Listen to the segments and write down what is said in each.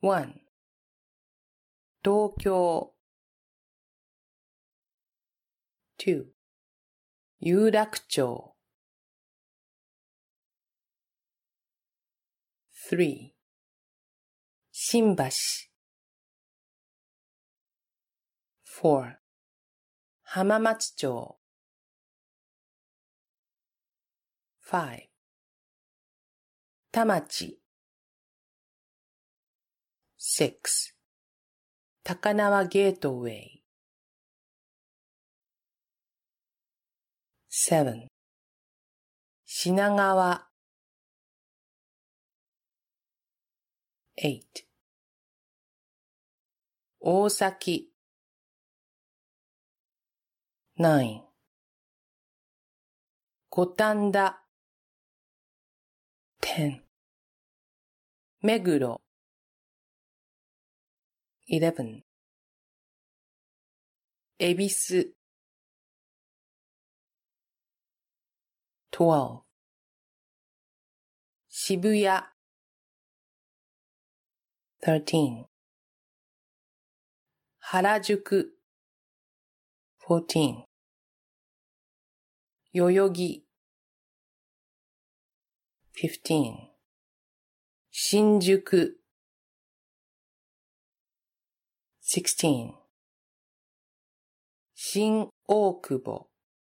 1. 東京 2. 有楽町 3. 新橋 4. 浜松町 5. 田町 6. 高輪ゲートウェイ 7. 品川 8. 大崎 9. 五反田 10. 目黒 11. 恵比寿 12. 渋谷 13. 原宿 14. 代々木 15. 新宿 16. 新大久保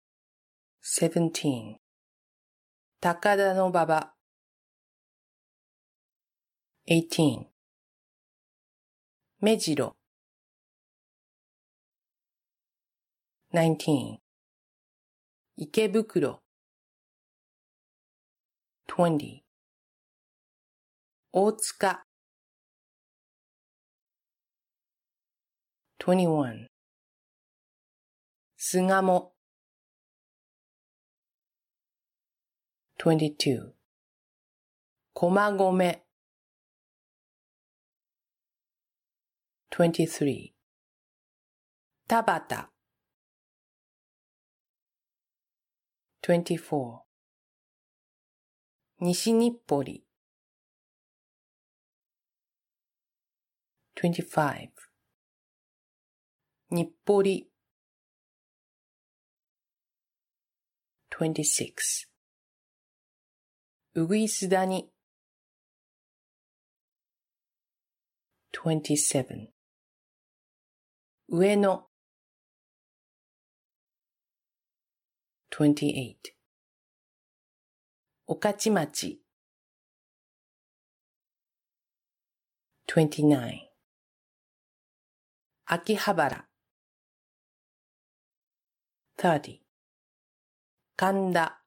17. 高田馬場 18. 目白 19. 池袋 20. 大塚 21. 巣鴨 22. 駒込 23. 田端 24. 西日暮里 25. 日暮里 26. 鶯谷 27. 上野 28. 御徒町 29. 秋葉原 30. 神田